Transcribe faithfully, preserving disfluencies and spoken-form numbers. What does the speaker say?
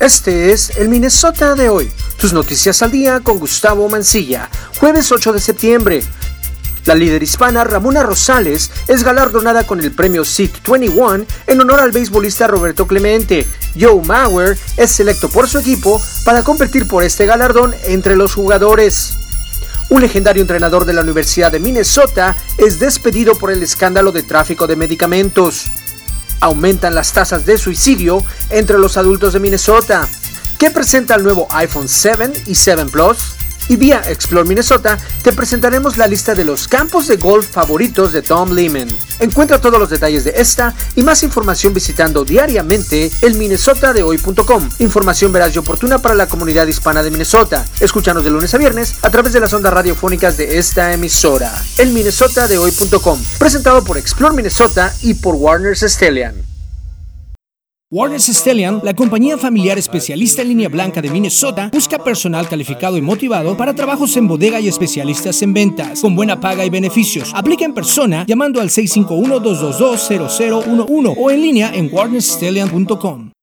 Este es el Minnesota de hoy. Tus noticias al día con Gustavo Mancilla. Jueves ocho de septiembre. La líder hispana Ramona Rosales es galardonada con el premio S I T veintiuno en honor al beisbolista Roberto Clemente. Joe Mauer es selecto por su equipo para competir por este galardón entre los jugadores. Un legendario entrenador de la Universidad de Minnesota es despedido por el escándalo de tráfico de medicamentos. Aumentan las tasas de suicidio entre los adultos de Minnesota. ¿Qué presenta el nuevo iPhone siete y siete Plus? Y vía Explore Minnesota te presentaremos la lista de los campos de golf favoritos de Tom Lehman. Encuentra todos los detalles de esta y más información visitando diariamente el minnesota de hoy punto com. Información veraz y oportuna para la comunidad hispana de Minnesota. Escúchanos de lunes a viernes a través de las ondas radiofónicas de esta emisora. El minnesota de hoy punto com. Presentado por Explore Minnesota y por Warner's Stellian. Warner's Stellian, la compañía familiar especialista en línea blanca de Minnesota, busca personal calificado y motivado para trabajos en bodega y especialistas en ventas, con buena paga y beneficios. Aplica en persona llamando al seis cinco uno, dos dos dos, cero cero uno uno o en línea en warner stellian punto com.